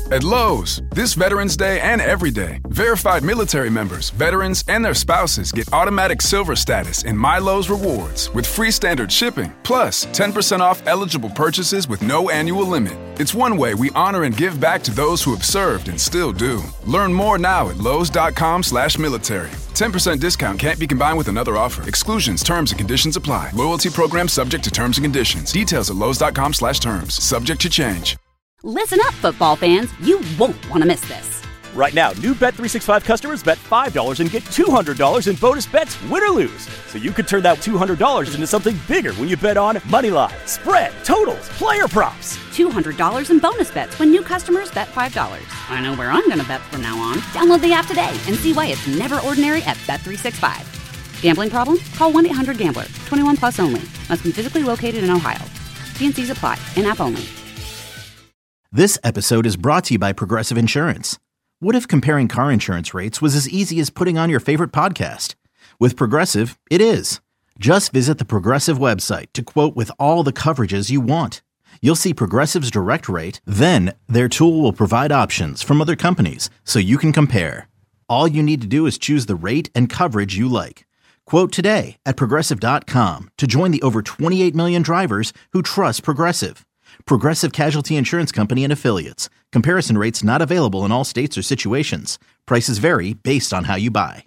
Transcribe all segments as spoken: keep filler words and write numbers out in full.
At Lowe's, this Veterans Day and every day, verified military members, veterans, and their spouses get automatic silver status in My Lowe's Rewards with free standard shipping, plus ten percent off eligible purchases with no annual limit. It's one way we honor and give back to those who have served and still do. Learn more now at lowes.com slash military. ten percent discount can't be combined with another offer. Exclusions, terms, and conditions apply. Loyalty program subject to terms and conditions. Details at lowes.com slash terms. Subject to change. Listen up, football fans. You won't want to miss this. Right now, new Bet three sixty-five customers bet five dollars and get two hundred dollars in bonus bets, win or lose. So you could turn that two hundred dollars into something bigger when you bet on money line, spread, totals, player props. two hundred dollars in bonus bets when new customers bet five dollars. I know where I'm going to bet from now on. Download the app today and see why it's never ordinary at Bet three sixty-five. Gambling problem? Call one eight hundred gambler. twenty-one plus only. Must be physically located in Ohio. T and C's apply. In-app only. This episode is brought to you by Progressive Insurance. What if comparing car insurance rates was as easy as putting on your favorite podcast? With Progressive, it is. Just visit the Progressive website to quote with all the coverages you want. You'll see Progressive's direct rate, then their tool will provide options from other companies so you can compare. All you need to do is choose the rate and coverage you like. Quote today at progressive dot com to join the over twenty-eight million drivers who trust Progressive. Progressive Casualty Insurance Company and Affiliates. Comparison rates not available in all states or situations. Prices vary based on how you buy.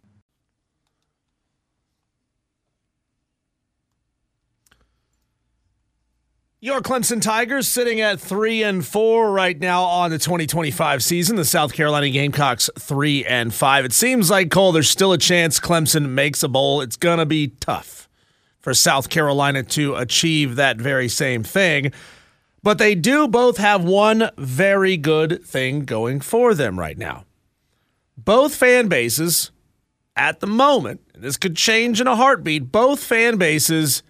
Your Clemson Tigers sitting at three and four right now on the twenty twenty-five season. The South Carolina Gamecocks three and five. It seems like, Cole, there's still a chance Clemson makes a bowl. It's gonna be tough for South Carolina to achieve that very same thing. But they do both have one very good thing going for them right now. Both fan bases, at the moment, and this could change in a heartbeat, both fan bases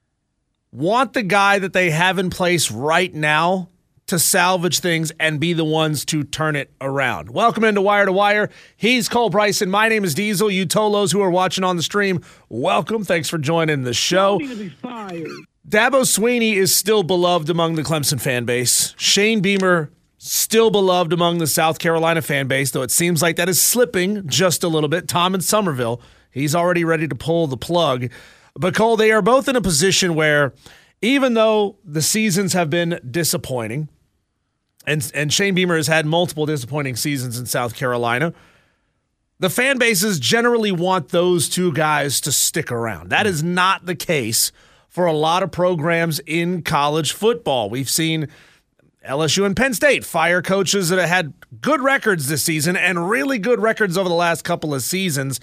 want the guy that they have in place right now to salvage things and be the ones to turn it around. Welcome into Wire to Wire. He's Cole Bryson. My name is Diesel. You Tolos who are watching on the stream, welcome. Thanks for joining the show. Dabo Swinney is still beloved among the Clemson fan base. Shane Beamer, still beloved among the South Carolina fan base, though it seems like that is slipping just a little bit. Tom in Somerville, he's already ready to pull the plug. But, Cole, they are both in a position where even though the seasons have been disappointing, and, and Shane Beamer has had multiple disappointing seasons in South Carolina, the fan bases generally want those two guys to stick around. That is not the case for a lot of programs in college football. We've seen L S U and Penn State fire coaches that have had good records this season and really good records over the last couple of seasons.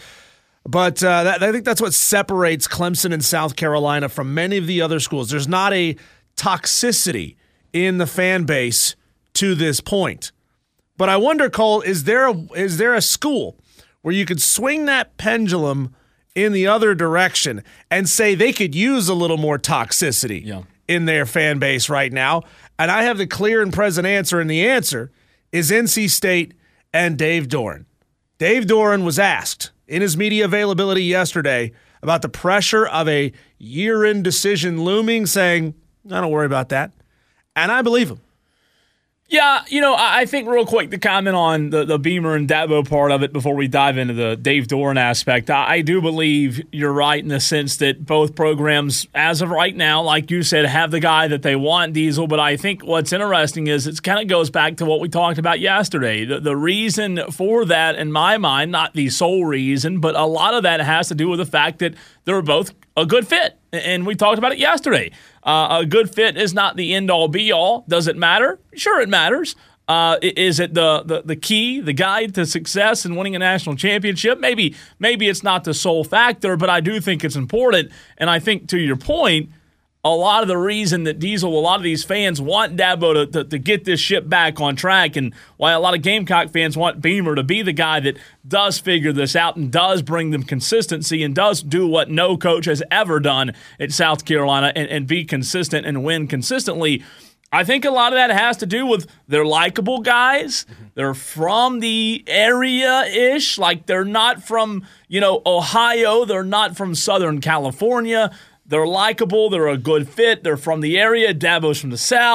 But uh, that, I think that's what separates Clemson and South Carolina from many of the other schools. There's not a toxicity in the fan base to this point. But I wonder, Cole, is there a, is there a school where you could swing that pendulum in the other direction and say they could use a little more toxicity yeah. in their fan base right now? And I have the clear and present answer, and the answer is N C State and Dave Doeren. Dave Doeren was asked in his media availability yesterday about the pressure of a year-end decision looming, saying, I don't worry about that. And I believe him. Yeah, you know, I think real quick to comment on the, the Beamer and Dabo part of it before we dive into the Dave Doeren aspect. I, I do believe you're right in the sense that both programs, as of right now, like you said, have the guy that they want, Diesel. But I think what's interesting is it kind of goes back to what we talked about yesterday. The, the reason for that, in my mind, not the sole reason, but a lot of that has to do with the fact that they're both a good fit. And we talked about it yesterday. Uh, a good fit is not the end-all, be-all. Does it matter? Sure, it matters. Uh, is it the, the the key, the guide to success in winning a national championship? Maybe maybe it's not the sole factor, but I do think it's important. And I think, to your point, a lot of the reason that Diesel, a lot of these fans want Dabo to, to, to get this ship back on track, and why a lot of Gamecock fans want Beamer to be the guy that does figure this out and does bring them consistency and does do what no coach has ever done at South Carolina and, and be consistent and win consistently. I think a lot of that has to do with they're likable guys. Mm-hmm. They're from the area-ish. Like, they're not from, you know, Ohio. They're not from Southern California. They're likable. They're a good fit. They're from the area. Dabo's from the South.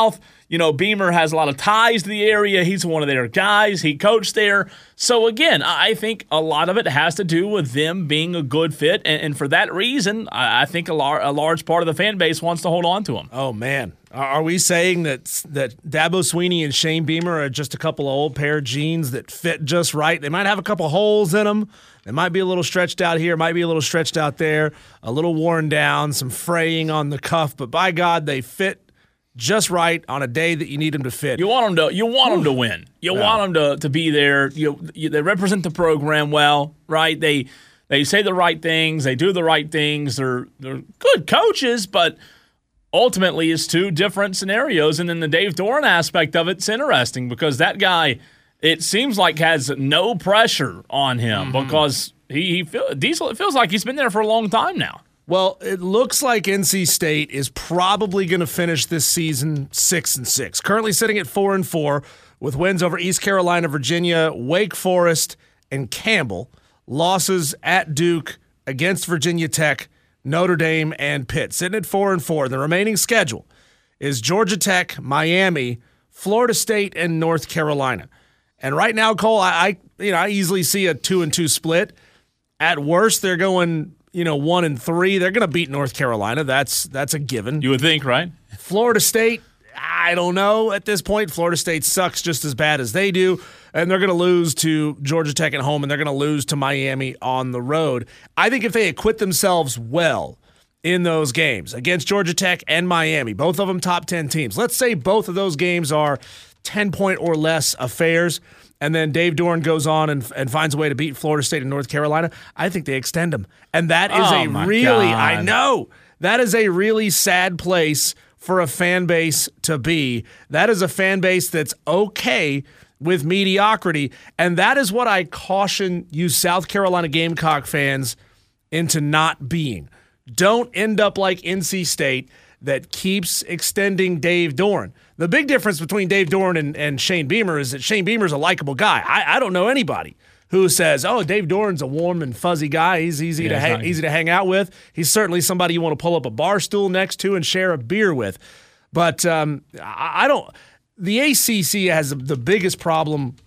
You know, Beamer has a lot of ties to the area. He's one of their guys. He coached there. So, again, I think a lot of it has to do with them being a good fit. And, and for that reason, I think a, lar- a large part of the fan base wants to hold on to him. Oh, man. Are we saying that that Dabo Swinney and Shane Beamer are just a couple of old pair of jeans that fit just right? They might have a couple holes in them. They might be a little stretched out here, might be a little stretched out there, a little worn down, some fraying on the cuff. But by God, they fit just right on a day that you need them to fit. You want them to. You want them to win. You Yeah. want them to, to be there. You, you, they represent the program well, right? They they say the right things. They do the right things. They're they're good coaches, but ultimately it's two different scenarios. And then the Dave Doeren aspect of it's interesting because that guy, it seems like, has no pressure on him mm-hmm. because he, he feel, Diesel. It feels like he's been there for a long time now. Well, it looks like N C State is probably going to finish this season six and six. Currently sitting at four and four with wins over East Carolina, Virginia, Wake Forest, and Campbell. Losses at Duke, against Virginia Tech, Notre Dame, and Pitt. Sitting at four and four. The remaining schedule is Georgia Tech, Miami, Florida State, and North Carolina. And right now, Cole, I, I you know I easily see a two and two split. At worst, they're going. You know, one and three. They're going to beat North Carolina. That's that's a given. You would think, right? Florida State, I don't know at this point. Florida State sucks just as bad as they do, and they're going to lose to Georgia Tech at home, and they're going to lose to Miami on the road. I think if they acquit themselves well in those games against Georgia Tech and Miami, both of them top ten teams. Let's say both of those games are ten-point or less affairs, and then Dave Doeren goes on and, and finds a way to beat Florida State and North Carolina, I think they extend them. And that is oh a my really, God. I know, that is a really sad place for a fan base to be. That is a fan base that's okay with mediocrity. And that is what I caution you South Carolina Gamecock fans into not being. Don't end up like N C State that keeps extending Dave Doeren. The big difference between Dave Doeren and, and Shane Beamer is that Shane Beamer's a likable guy. I, I don't know anybody who says, "Oh, Dave Doeren's a warm and fuzzy guy. He's easy yeah, to hang, nice. easy to hang out with. He's certainly somebody you want to pull up a bar stool next to and share a beer with." But um, I, I don't. The A C C has the biggest problem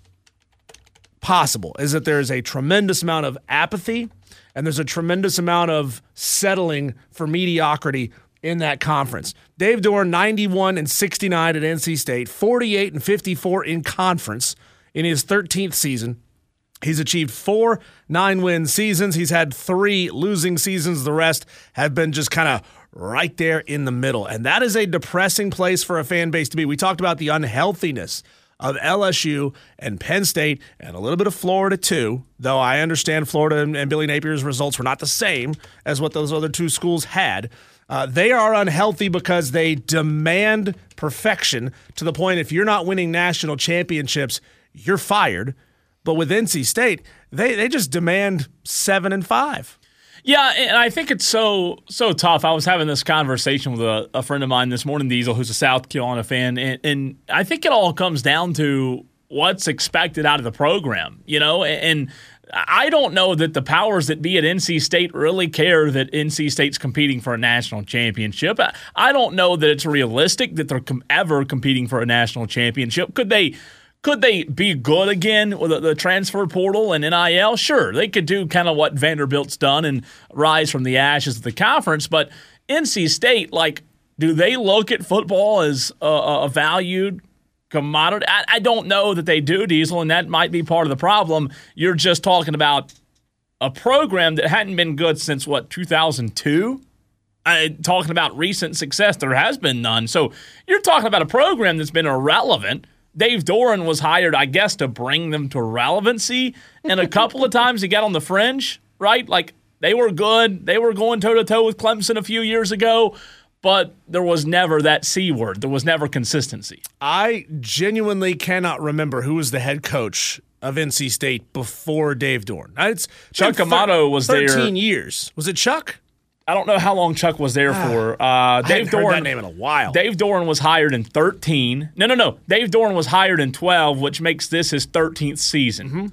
possible is that there is a tremendous amount of apathy and there's a tremendous amount of settling for mediocrity in that conference. Dave Doeren, ninety-one and sixty-nine at N C State, forty-eight and fifty-four in conference in his thirteenth season. He's achieved four nine-win seasons. He's had three losing seasons. The rest have been just kind of right there in the middle. And that is a depressing place for a fan base to be. We talked about the unhealthiness of L S U and Penn State and a little bit of Florida too, though I understand Florida and, and Billy Napier's results were not the same as what those other two schools had. Uh, they are unhealthy because they demand perfection to the point if you're not winning national championships, you're fired. But with N C State, they, they just demand seven and five. Yeah, and I think it's so so tough. I was having this conversation with a, a friend of mine this morning, Diesel, who's a South Carolina fan, and, and I think it all comes down to what's expected out of the program, you know, and I don't know that the powers that be at N C State really care that N C State's competing for a national championship. I don't know that it's realistic that they're com- ever competing for a national championship. Could they Could they be good again with the, the transfer portal and N I L? Sure, they could do kind of what Vanderbilt's done and rise from the ashes of the conference. But N C State, like, do they look at football as a, a valued commodity? I, I don't know that they do, Diesel, and that might be part of the problem. You're just talking about a program that hadn't been good since, what, two thousand two? I, talking about recent success, there has been none. So you're talking about a program that's been irrelevant. Dave Doeren was hired, I guess, to bring them to relevancy. And a couple of times he got on the fringe, right? Like, they were good. They were going toe-to-toe with Clemson a few years ago. But there was never that C word. There was never consistency. I genuinely cannot remember who was the head coach of N C State before Dave Doeren. It's Chuck Amato was there. thirteen years. Was it Chuck? I don't know how long Chuck was there for. Uh, Dave I haven't Doeren, heard that name in a while. Dave Doeren was hired in thirteen. No, no, no. Dave Doeren was hired in twelve, which makes this his thirteenth season. Mm-hmm.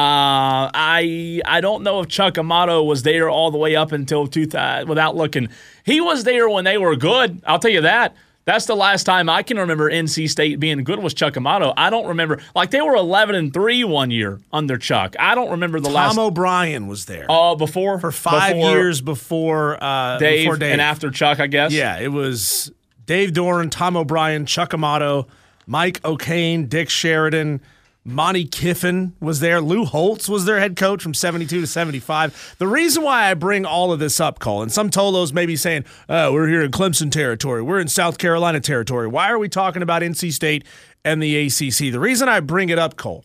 Uh, I I don't know if Chuck Amato was there all the way up until two thousand, without looking. He was there when they were good. I'll tell you that. That's the last time I can remember N C State being good was Chuck Amato. I don't remember. Like, they were eleven and three one year under Chuck. I don't remember the Tom last. Tom O'Brien was there. Oh, uh, before? For five before years before, uh, Dave, before Dave. And after Chuck, I guess? Yeah, it was Dave Doran, Tom O'Brien, Chuck Amato, Mike O'Kane, Dick Sheridan, Monty Kiffin was there. Lou Holtz was their head coach from seventy-two to seventy-five. The reason why I bring all of this up, Cole, and some Tolos may be saying, oh, we're here in Clemson territory. We're in South Carolina territory. Why are we talking about N C State and the A C C? The reason I bring it up, Cole,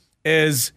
is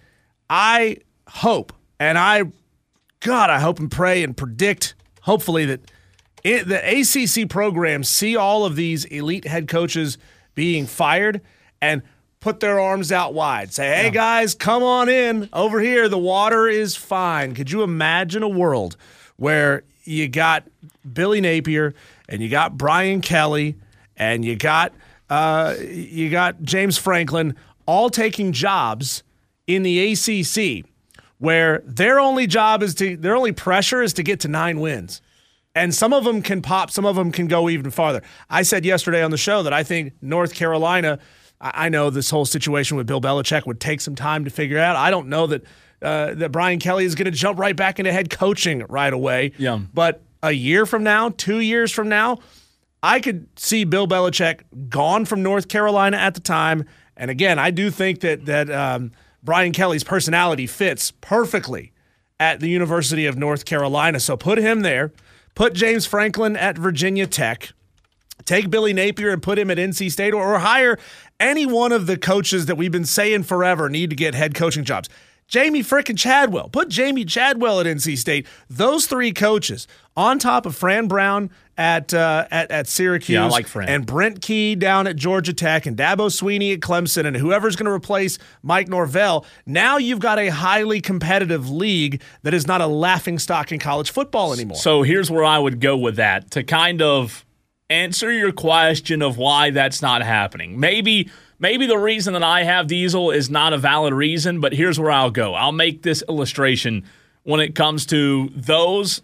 I hope, and I, God, I hope and pray and predict, hopefully, that it, the A C C programs see all of these elite head coaches being fired and put their arms out wide. Say, hey, yeah. guys, come on in. Over here, the water is fine. Could you imagine a world where you got Billy Napier and you got Brian Kelly and you got uh, you got James Franklin all taking jobs in the A C C where their only job is to, their only pressure is to get to nine wins. And some of them can pop, some of them can go even farther. I said yesterday on the show that I think North Carolina, I know this whole situation with Bill Belichick would take some time to figure out. I don't know that uh, that Brian Kelly is going to jump right back into head coaching right away. Yeah. But a year from now, two years from now, I could see Bill Belichick gone from North Carolina at the time. And again, I do think that that um, Brian Kelly's personality fits perfectly at the University of North Carolina. So put him there. Put James Franklin at Virginia Tech. Take Billy Napier and put him at N C State, or, or hire any one of the coaches that we've been saying forever need to get head coaching jobs. Jamie frickin' Chadwell. Put Jamie Chadwell at N C State. Those three coaches on top of Fran Brown at uh, at, at Syracuse. Yeah, I like Fran. And Brent Key down at Georgia Tech and Dabo Swinney at Clemson and whoever's going to replace Mike Norvell. Now you've got a highly competitive league that is not a laughingstock in college football anymore. So here's where I would go with that to kind of answer your question of why that's not happening. Maybe maybe the reason that I have Diesel is not a valid reason, but here's where I'll go. I'll make this illustration when it comes to those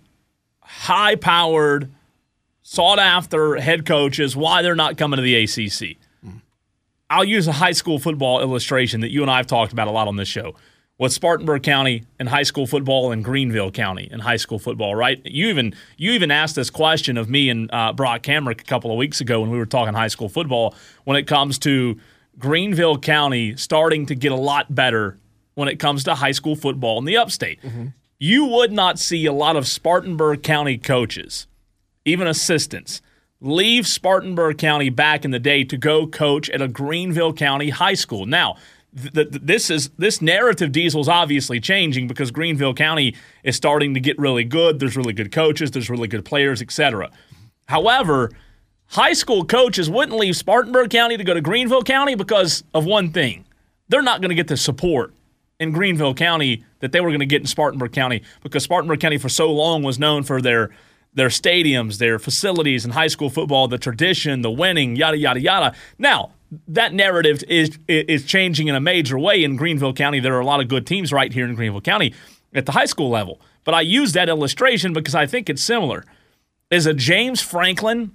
high-powered, sought-after head coaches, why they're not coming to the A C C. Mm. I'll use a high school football illustration that you and I have talked about a lot on this show. With Spartanburg County and high school football and Greenville County and high school football, right? You even you even asked this question of me and uh, Brock Kamrick a couple of weeks ago when we were talking high school football when it comes to Greenville County starting to get a lot better when it comes to high school football in the upstate. Mm-hmm. You would not see a lot of Spartanburg County coaches, even assistants, leave Spartanburg County back in the day to go coach at a Greenville County high school. Now, The, the, this is this narrative, Diesel, is obviously changing because Greenville County is starting to get really good. There's really good coaches. There's really good players, et cetera. However, high school coaches wouldn't leave Spartanburg County to go to Greenville County because of one thing. They're not going to get the support in Greenville County that they were going to get in Spartanburg County because Spartanburg County for so long was known for their their stadiums, their facilities in high school football, the tradition, the winning, yada, yada, yada. Now, that narrative is is changing in a major way in Greenville County. There are a lot of good teams right here in Greenville County at the high school level. But I use that illustration because I think it's similar. Is a James Franklin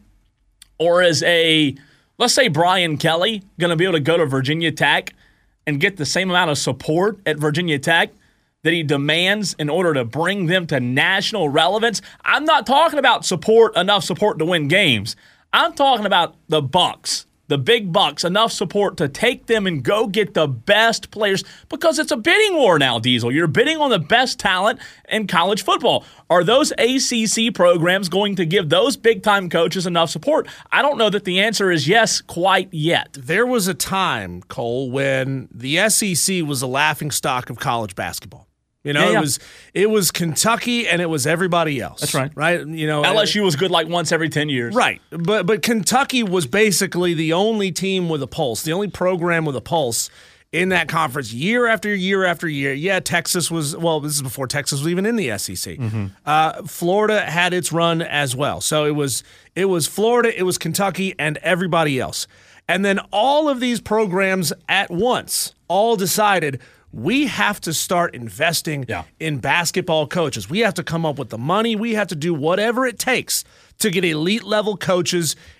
or is a, let's say, Brian Kelly going to be able to go to Virginia Tech and get the same amount of support at Virginia Tech that he demands in order to bring them to national relevance? I'm not talking about support, enough support to win games. I'm talking about the bucks. The big bucks, enough support to take them and go get the best players because it's a bidding war now, Diesel. You're bidding on the best talent in college football. Are those A C C programs going to give those big-time coaches enough support? I don't know that the answer is yes quite yet. There was a time, Cole, when the S E C was a laughingstock of college basketball. You know, yeah, yeah. it was it was Kentucky and it was everybody else. That's right. Right? You know, L S U was good like once every ten years. Right. But but Kentucky was basically the only team with a pulse, the only program with a pulse in that conference year after year after year. Yeah, Texas was, well, this is before Texas was even in the S E C. Mm-hmm. Uh, Florida had its run as well. So it was it was Florida, it was Kentucky, and everybody else. And then all of these programs at once all decided we have to start investing yeah. in basketball coaches. We have to come up with the money. We have to do whatever it takes to get elite level coaches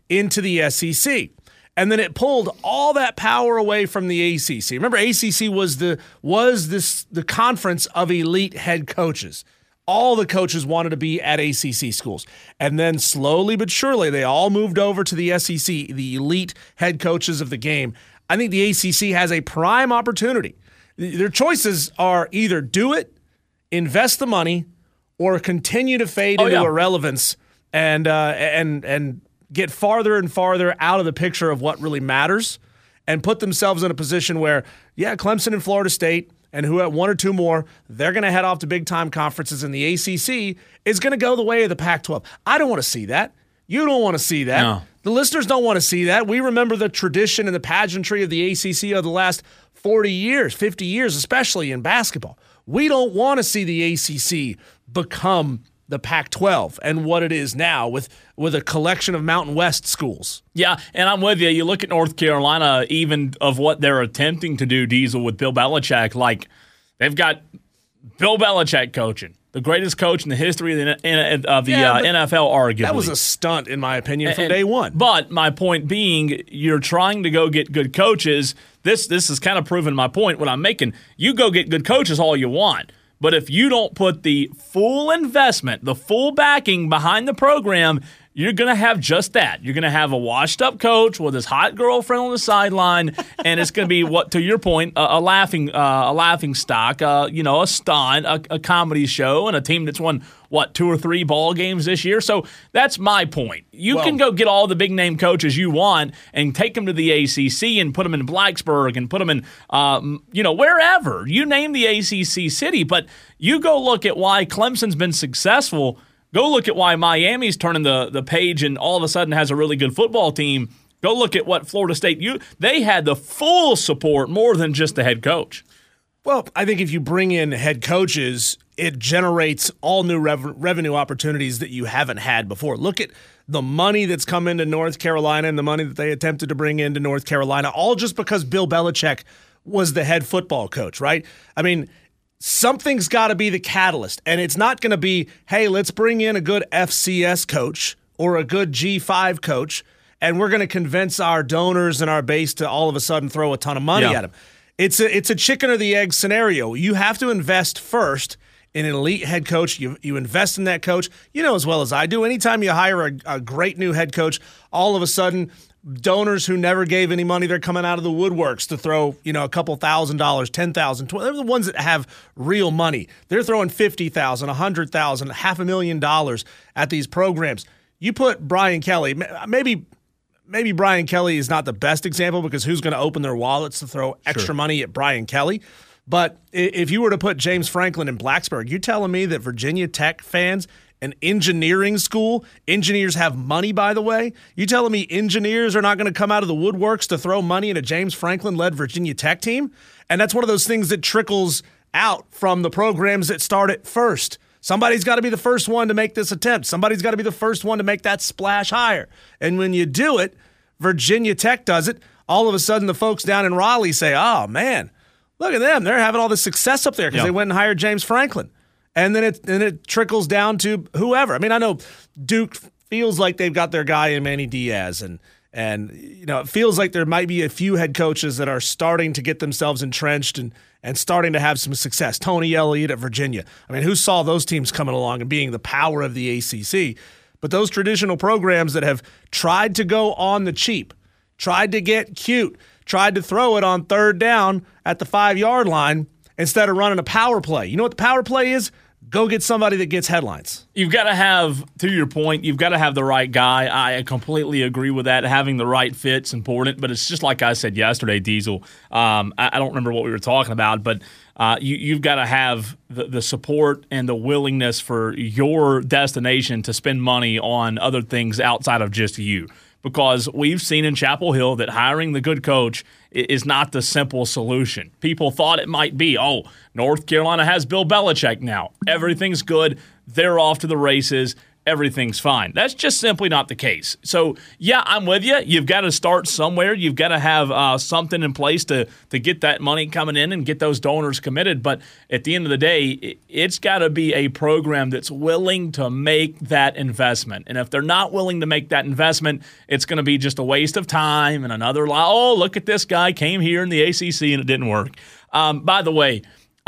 into the S E C. And then it pulled all that power away from the A C C. Remember, A C C was the was this the conference of elite head coaches. All the coaches wanted to be at A C C schools. And then slowly but surely, they all moved over to the S E C, the elite head coaches of the game. I think the A C C has a prime opportunity. Their choices are either do it, invest the money, or continue to fade oh, into yeah. irrelevance and uh, and and get farther and farther out of the picture of what really matters and put themselves in a position where, yeah, Clemson and Florida State and who at one or two more, they're going to head off to big-time conferences, and the A C C is going to go the way of the Pac twelve. I don't want to see that. You don't want to see that. No. The listeners don't want to see that. We remember the tradition and the pageantry of the A C C of the last forty years, fifty years, especially in basketball. We don't want to see the A C C become the Pac twelve and what it is now with, with a collection of Mountain West schools. Yeah, and I'm with you. You look at North Carolina, even of what they're attempting to do, Diesel, with Bill Belichick. Like, they've got Bill Belichick coaching, the greatest coach in the history of the, of the yeah, uh, N F L, arguably. That was a stunt, in my opinion, from and, day one. But my point being, you're trying to go get good coaches. This, this is kind of proving my point, what I'm making. You go get good coaches all you want. But if you don't put the full investment, the full backing behind the program, you're going to have just that. You're going to have a washed-up coach with his hot girlfriend on the sideline, and it's going to be, what to your point, a, a laughing uh, a laughing stock, uh, you know, a stunt, a, a comedy show, and a team that's won, what, two or three ball games this year. So that's my point. You well, can go get all the big-name coaches you want and take them to the A C C and put them in Blacksburg and put them in, um, you know, wherever. You name the A C C city, but you go look at why Clemson's been successful. Go look at why Miami's turning the, the page and all of a sudden has a really good football team. Go look at what Florida State, you they had the full support more than just the head coach. Well, I think if you bring in head coaches, it generates all new rev- revenue opportunities that you haven't had before. Look at the money that's come into North Carolina and the money that they attempted to bring into North Carolina, all just because Bill Belichick was the head football coach, right? I mean, something's got to be the catalyst, and it's not going to be, hey, let's bring in a good F C S coach or a good G five coach, and we're going to convince our donors and our base to all of a sudden throw a ton of money yeah. at them. It's a, it's a chicken or the egg scenario. You have to invest first in an elite head coach. You you invest in that coach. You know as well as I do, anytime you hire a, a great new head coach, all of a sudden donors who never gave any money, they're coming out of the woodworks to throw, you know, a couple thousand dollars, ten thousand dollars. They're the ones that have real money. They're throwing fifty thousand dollars, one hundred thousand dollars, half a million dollars at these programs. You put Brian Kelly, maybe maybe Brian Kelly is not the best example because who's going to open their wallets to throw extra sure. money at Brian Kelly? But if you were to put James Franklin in Blacksburg, you're telling me that Virginia Tech fans, an engineering school, engineers have money, by the way. You telling me engineers are not going to come out of the woodworks to throw money in a James Franklin-led Virginia Tech team? And that's one of those things that trickles out from the programs that start it first. Somebody's got to be the first one to make this attempt. Somebody's got to be the first one to make that splash higher. And when you do it, Virginia Tech does it, all of a sudden the folks down in Raleigh say, oh, man, look at them. They're having all this success up there because yeah. they went and hired James Franklin. And then it then it trickles down to whoever. I mean, I know Duke feels like they've got their guy in Manny Diaz, and and you know it feels like there might be a few head coaches that are starting to get themselves entrenched and and starting to have some success. Tony Elliott at Virginia. I mean, who saw those teams coming along and being the power of the A C C? But those traditional programs that have tried to go on the cheap, tried to get cute, tried to throw it on third down at the five-yard line instead of running a power play. You know what the power play is? Go get somebody that gets headlines. You've got to have, to your point, you've got to have the right guy. I completely agree with that. Having the right fit's important, but it's just like I said yesterday, Diesel. Um, I, I don't remember what we were talking about, but uh, you, you've got to have the, the support and the willingness for your destination to spend money on other things outside of just you. Because we've seen in Chapel Hill that hiring the good coach is not the simple solution. People thought it might be, oh, North Carolina has Bill Belichick now. Everything's good. They're off to the races. everything's fine. That's just simply not the case. So, yeah, I'm with you. You've got to start somewhere. You've got to have uh, something in place to, to get that money coming in and get those donors committed. But at the end of the day, it's got to be a program that's willing to make that investment. And if they're not willing to make that investment, it's going to be just a waste of time and another, oh, look at this guy came here in the A C C and it didn't work. Um, by the way,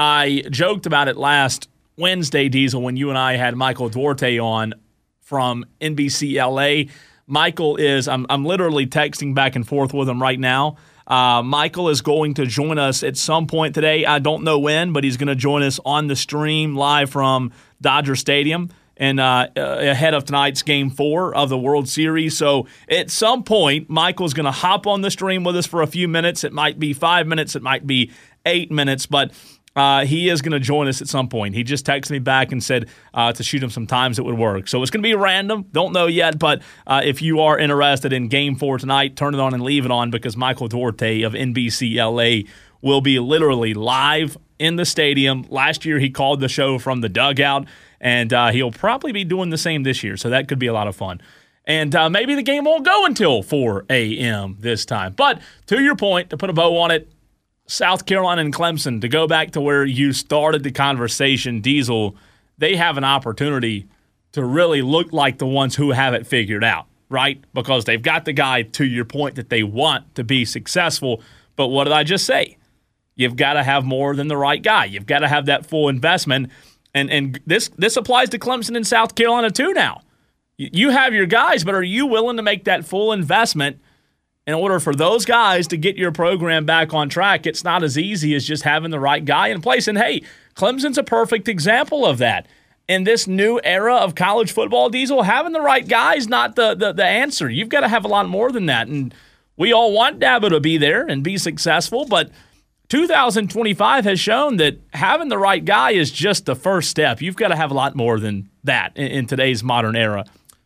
I joked about it last Wednesday, Diesel, when you and I had Michael Duarte on from N B C L A. Michael is, I'm, I'm literally texting back and forth with him right now. Uh, Michael is going to join us at some point today. I don't know when, but he's going to join us on the stream live from Dodger Stadium and uh, ahead of tonight's Game four of the World Series. So at some point, Michael's going to hop on the stream with us for a few minutes. It might be five minutes. It might be eight minutes, but Uh, he is going to join us at some point. He just texted me back and said uh, to shoot him some times that would work. So it's going to be random. Don't know yet, but uh, if you are interested in Game four tonight, turn it on and leave it on because Michael Duarte of N B C L A will be literally live in the stadium. Last year he called the show from the dugout, and uh, he'll probably be doing the same this year, so that could be a lot of fun. And uh, maybe the game won't go until four a.m. this time. But to your point, to put a bow on it, South Carolina and Clemson, to go back to where you started the conversation, Diesel, they have an opportunity to really look like the ones who have it figured out, right? Because they've got the guy, to your point, that they want to be successful. But what did I just say? You've got to have more than the right guy. You've got to have that full investment. And and this this applies to Clemson and South Carolina too now. You have your guys, but are you willing to make that full investment in order for those guys to get your program back on track? It's not as easy as just having the right guy in place. And, hey, Clemson's a perfect example of that. In this new era of college football, Diesel, having the right guy is not the, the, the answer. You've got to have a lot more than that. And we all want Dabo to be there and be successful, but two thousand twenty-five has shown that having the right guy is just the first step. You've got to have a lot more than that in, in today's modern era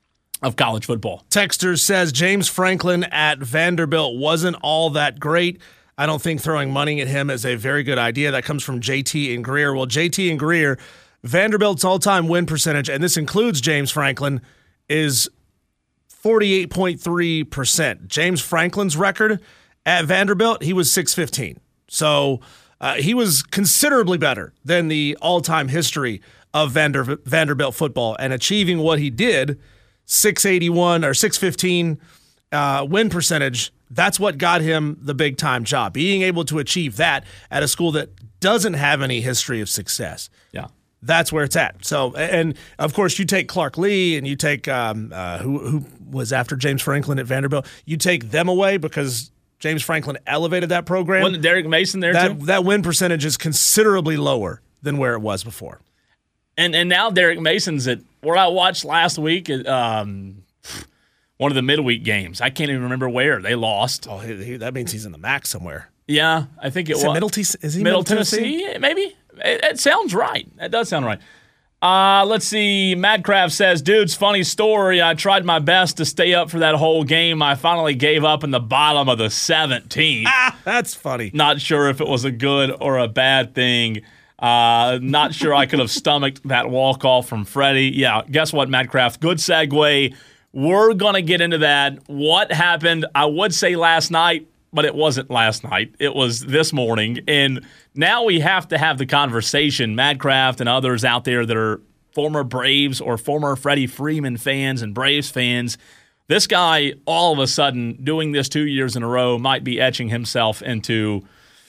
of college football. Texter says James Franklin at Vanderbilt wasn't all that great. I don't think throwing money at him is a very good idea. That comes from J T and Greer. Well, J T and Greer, Vanderbilt's all-time win percentage, and this includes James Franklin, is forty-eight point three percent. James Franklin's record at Vanderbilt, he was six fifteen. So uh, he was considerably better than the all-time history of Vander- Vanderbilt football, and achieving what he did, six eighty-one or six fifteen uh, win percentage, that's what got him the big-time job. Being able to achieve that at a school that doesn't have any history of success. Yeah. That's where it's at. So, and of course, you take Clark Lee and you take um, uh, who who was after James Franklin at Vanderbilt. You take them away because James Franklin elevated that program. Wasn't Derek Mason there that, too? That win percentage is considerably lower than where it was before. And and now Derek Mason's at where I watched last week at um, one of the midweek games. I can't even remember where they lost. Oh, he, he, that means he's in the M A C somewhere. Yeah, I think it is was. It Middle, T- is he Middle, Middle Tennessee? Tennessee? Maybe. It, it sounds right. That does sound right. Uh, let's see. Madcraft says, dudes, funny story. I tried my best to stay up for that whole game. I finally gave up in the bottom of the seventeenth. Ah, that's funny. Not sure if it was a good or a bad thing. Uh, not sure I could have stomached that walk-off from Freddie. Yeah, guess what, Madcraft? Good segue. We're going to get into that. What happened, I would say last night, but it wasn't last night. It was this morning. And now we have to have the conversation, Madcraft and others out there that are former Braves or former Freddie Freeman fans and Braves fans. This guy, all of a sudden, doing this two years in a row, might be etching himself into,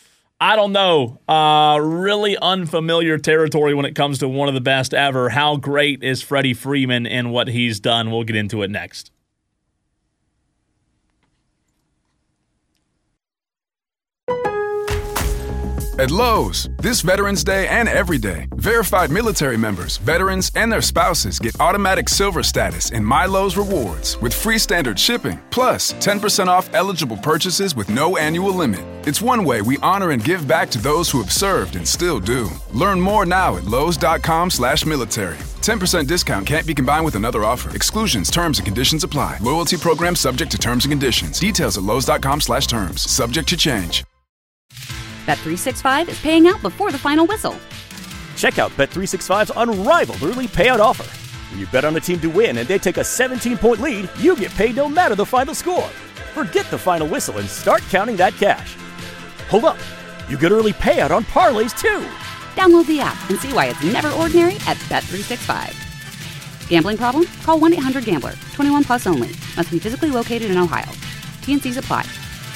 I don't know, uh, really unfamiliar territory when it comes to one of the best ever. How great is Freddie Freeman and what he's done? We'll get into it next. At Lowe's, this Veterans Day and every day, verified military members, veterans, and their spouses get automatic silver status in My Lowe's Rewards with free standard shipping, plus ten percent off eligible purchases with no annual limit. It's one way we honor and give back to those who have served and still do. Learn more now at lowes.com slash military. ten percent discount can't be combined with another offer. Exclusions, terms, and conditions apply. Loyalty program subject to terms and conditions. Details at lowes.com slash terms. Subject to change. Bet three sixty-five is paying out before the final whistle. Check out Bet three sixty-five's unrivaled early payout offer. When you bet on a team to win and they take a seventeen-point lead, you get paid no matter the final score. Forget the final whistle and start counting that cash. Hold up. You get early payout on parlays, too. Download the app and see why it's never ordinary at Bet three sixty-five. Gambling problem? Call one eight hundred gambler. twenty-one plus only. Must be physically located in Ohio. T and C's apply.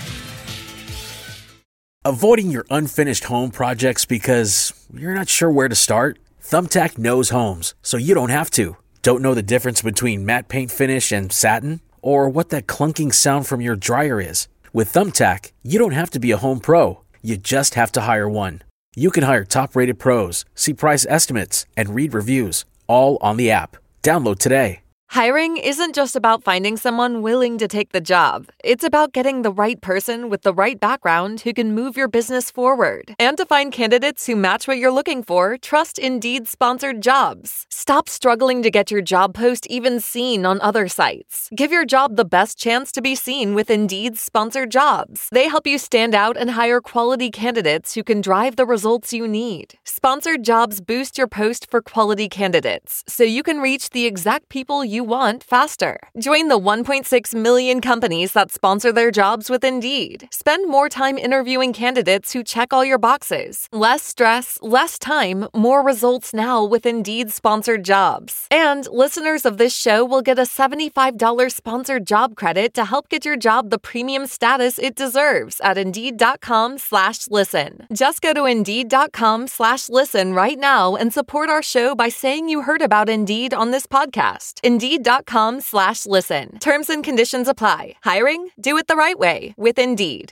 Avoiding your unfinished home projects because you're not sure where to start? Thumbtack knows homes, so you don't have to. Don't know the difference between matte paint finish and satin? Or what that clunking sound from your dryer is? With Thumbtack, you don't have to be a home pro. You just have to hire one. You can hire top-rated pros, see price estimates, and read reviews, all on the app. Download today. Hiring isn't just about finding someone willing to take the job. It's about getting the right person with the right background who can move your business forward. And to find candidates who match what you're looking for, trust Indeed-sponsored jobs. Stop struggling to get your job post even seen on other sites. Give your job the best chance to be seen with Indeed-sponsored jobs. They help you stand out and hire quality candidates who can drive the results you need. Sponsored jobs boost your post for quality candidates, so you can reach the exact people you want faster. Join the one point six million companies that sponsor their jobs with Indeed. Spend more time interviewing candidates who check all your boxes. Less stress, less time, more results now with Indeed-sponsored jobs. And listeners of this show will get a seventy-five dollars sponsored job credit to help get your job the premium status it deserves at Indeed.com slash listen. Just go to Indeed.com slash listen right now and support our show by saying you heard about Indeed on this podcast. Indeed.com slash listen. Terms and conditions apply. Hiring? Do it the right way with Indeed.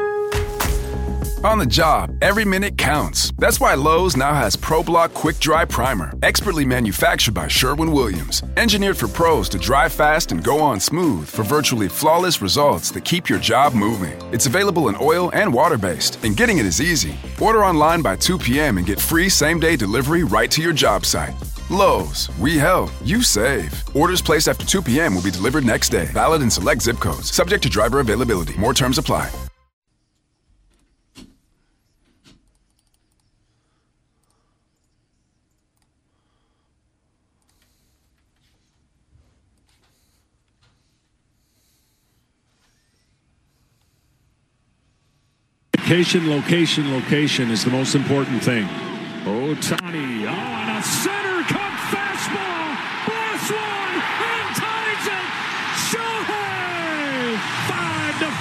On the job, every minute counts. That's why Lowe's now has ProBlock Quick Dry Primer, expertly manufactured by Sherwin-Williams. Engineered for pros to dry fast and go on smooth for virtually flawless results that keep your job moving. It's available in oil and water-based, and getting it is easy. Order online by two p.m. and get free same-day delivery right to your job site. Lowe's, we help, you save. Orders placed after two p.m. will be delivered next day. Valid in select zip codes. Subject to driver availability. More terms apply. Location, location, location is the most important thing. Ohtani, oh, and a center cut fastball. Blast one, and ties it. Shohei, five to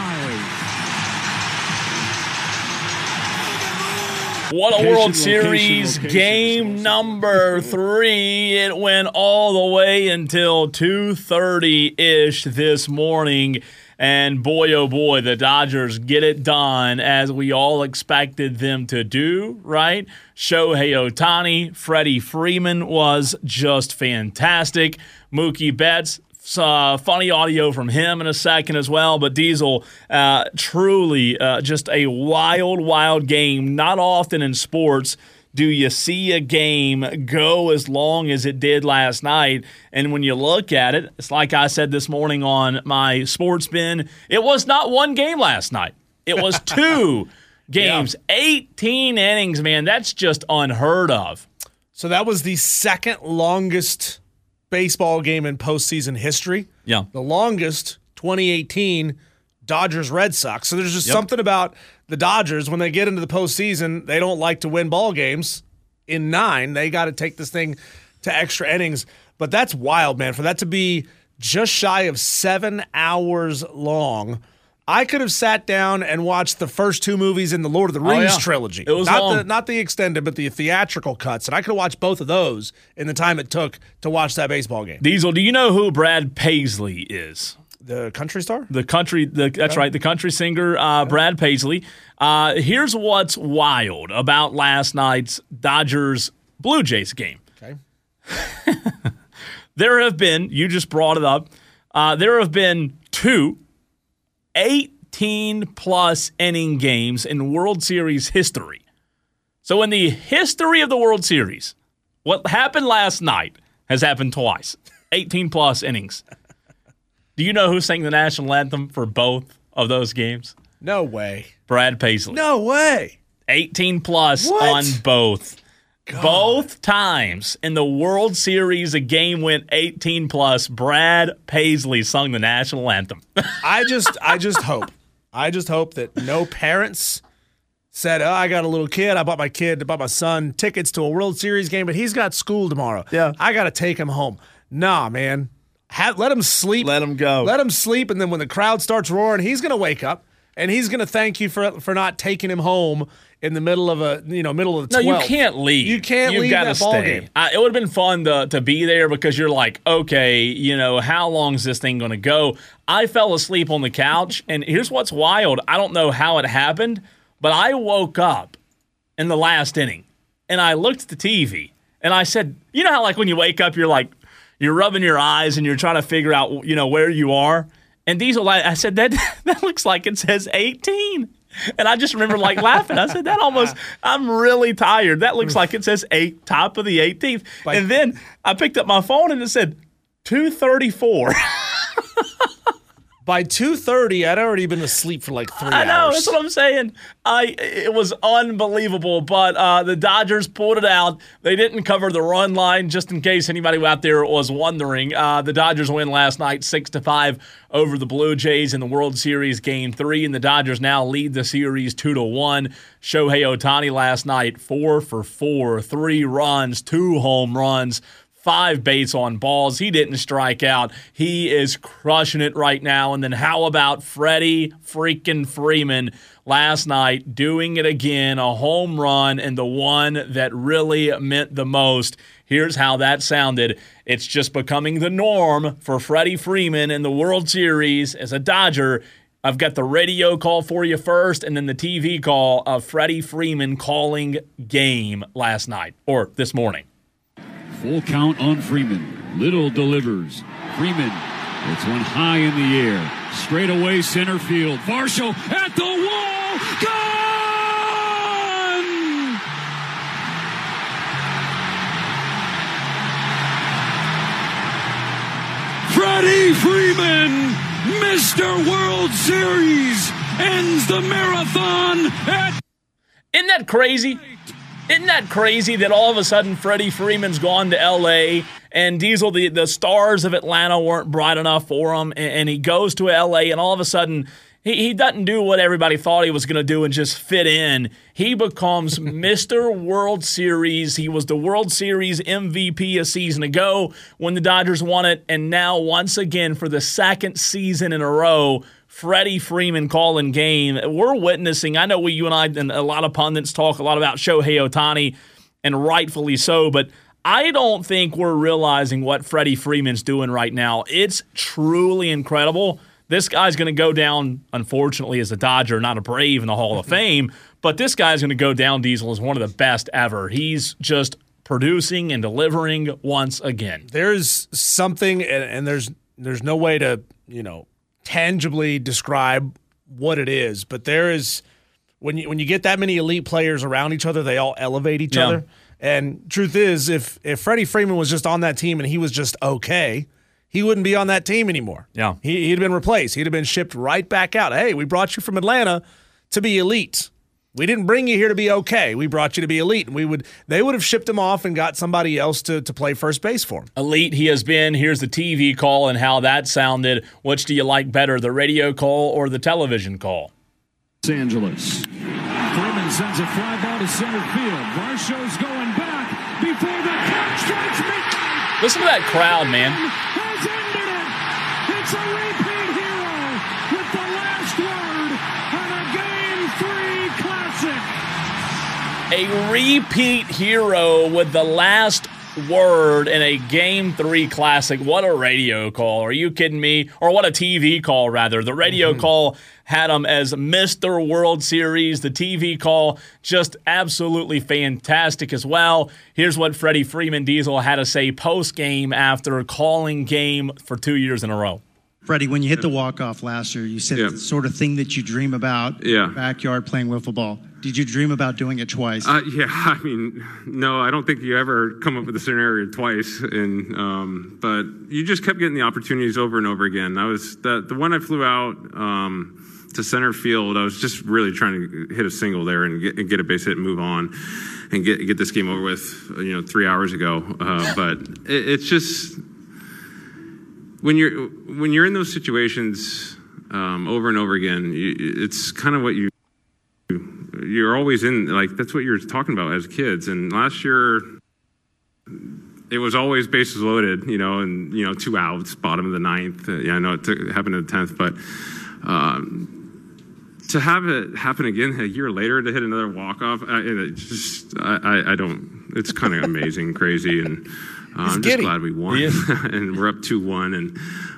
five. What a Location, World location, Series location game number three. It went all the way until two thirty-ish this morning. And boy, oh boy, the Dodgers get it done as we all expected them to do, right? Shohei Ohtani, Freddie Freeman was just fantastic. Mookie Betts, uh, funny audio from him in a second as well. But Diesel, uh, truly uh, just a wild, wild game. Not often in sports do you see a game go as long as it did last night. And when you look at it, it's like I said this morning on my sports bin, it was not one game last night. It was two games, yeah. eighteen innings, man. That's just unheard of. So that was the second longest baseball game in postseason history. Yeah. The longest, twenty eighteen, Dodgers-Red Sox. So there's just yep. something about the Dodgers, when they get into the postseason, they don't like to win ball games in nine. They got to take this thing to extra innings. But that's wild, man. For that to be just shy of seven hours long, I could have sat down and watched the first two movies in the Lord of the Rings oh, yeah. trilogy. It was not long. the not the extended, but the theatrical cuts. And I could have watched both of those in the time it took to watch that baseball game. Diesel, do you know who Brad Paisley is? The country star? The country, the, that's right, the country singer uh, Brad Paisley. Uh, here's what's wild about last night's Dodgers-Blue Jays game. Okay. There have been, you just brought it up, uh, there have been two eighteen-plus inning games in World Series history. So in the history of the World Series, what happened last night has happened twice. eighteen-plus innings. Do you know who sang the national anthem for both of those games? No way. Brad Paisley. No way. eighteen plus What? on both. God. Both times in the World Series, a game went eighteen plus. Brad Paisley sung the national anthem. I just, I just hope, I just hope that no parents said, oh, I got a little kid. I bought my kid, I bought my son tickets to a World Series game, but he's got school tomorrow. Yeah. I got to take him home. Nah, man. Have, let him sleep. Let him go. Let him sleep, and then when the crowd starts roaring, he's going to wake up, and he's going to thank you for for not taking him home in the middle of a you know middle of the No, twelfth. you can't leave. You can't You've leave gotta that ball stay. game. Uh, it would have been fun to to be there because you're like, okay, you know, how long is this thing going to go? I fell asleep on the couch, and here's what's wild. I don't know how it happened, but I woke up in the last inning, and I looked at the T V, and I said, you know how like when you wake up, you're like, you're rubbing your eyes, and you're trying to figure out, you know, where you are. And Diesel, I said, that that looks like it says eighteen. And I just remember like laughing. I said, that almost, I'm really tired. That looks like it says eight, top of the eighteenth. Like, and then I picked up my phone and it said two thirty-four. By two thirty, I'd already been asleep for like three I know, hours. that's what I'm saying. I It was unbelievable, but uh, the Dodgers pulled it out. They didn't cover the run line, just in case anybody out there was wondering. Uh, the Dodgers win last night six to five over the Blue Jays in the World Series Game three, and the Dodgers now lead the series two to one. Shohei Ohtani last night, four for four, three runs, two home runs, five bases on balls. He didn't strike out. He is crushing it right now. And then how about Freddie freaking Freeman last night doing it again, a home run, and the one that really meant the most. Here's how that sounded. It's just becoming the norm for Freddie Freeman in the World Series as a Dodger. I've got the radio call for you first, and then the T V call of Freddie Freeman calling game last night, or this morning. Full count on Freeman. Little delivers. Freeman gets one high in the air. Straight away center field. Varsho at the wall. Gone! Freddie Freeman, Mister World Series, ends the marathon at... Isn't that crazy? Isn't that crazy that all of a sudden Freddie Freeman's gone to L A and Diesel, the, the stars of Atlanta weren't bright enough for him, and, and he goes to L A and all of a sudden he, he doesn't do what everybody thought he was going to do and just fit in. He becomes Mister World Series. He was the World Series M V P a season ago when the Dodgers won it, and now once again for the second season in a row, Freddie Freeman calling game. We're witnessing, I know we, you and I and a lot of pundits talk a lot about Shohei Ohtani, and rightfully so, but I don't think we're realizing what Freddie Freeman's doing right now. It's truly incredible. This guy's going to go down, unfortunately, as a Dodger, not a Brave in the Hall of Fame, but this guy's going to go down, Diesel, as one of the best ever. He's just producing and delivering once again. There's something, and, and there's there's no way to, you know, tangibly describe what it is, but there is, when you when you get that many elite players around each other, they all elevate each Yeah. other. And truth is, if if Freddie Freeman was just on that team and he was just okay, he wouldn't be on that team anymore. Yeah. He, he'd have been replaced. He'd have been shipped right back out. Hey, we brought you from Atlanta to be elite. We didn't bring you here to be okay. We brought you to be elite. And we would they would have shipped him off and got somebody else to, to play first base for him. Elite he has been. Here's the T V call and how that sounded. Which do you like better, the radio call or the television call? Los Angeles. Freeman sends a fly ball to center field. Varsho's going back before the clock strikes midnight. Listen to that crowd, man. Has ended it. It's a repeat hero with the last word on a Game three classic. A repeat hero with the last word in a Game three classic. What a radio call. Are you kidding me? Or what a T V call, rather. The radio mm-hmm. call had him as Mister World Series. The T V call, just absolutely fantastic as well. Here's what Freddie Freeman Diesel had to say post-game after calling game for two years in a row. Freddie, when you hit the walk-off last year, you said yeah. it's the sort of thing that you dream about yeah. in the backyard playing wiffle ball. Did you dream about doing it twice? Uh, yeah, I mean, no, I don't think you ever come up with a scenario twice. And um, but you just kept getting the opportunities over and over again. I was the the one I flew out um, to center field. I was just really trying to hit a single there and get, and get a base hit and move on and get get this game over with. You know, three hours ago. Uh, but it, it's just when you're when you're in those situations um, over and over again, you, it's kind of what you. You're always in, like, that's what you're talking about as kids. And last year, it was always bases loaded, you know, and, you know, two outs, bottom of the ninth. Uh, yeah, I know it, took, it happened in the tenth, but um, to have it happen again a year later, to hit another walk-off, I, it just, I, I, I don't, it's kind of amazing, crazy. And uh, I'm just glad we won. And we're up two one, and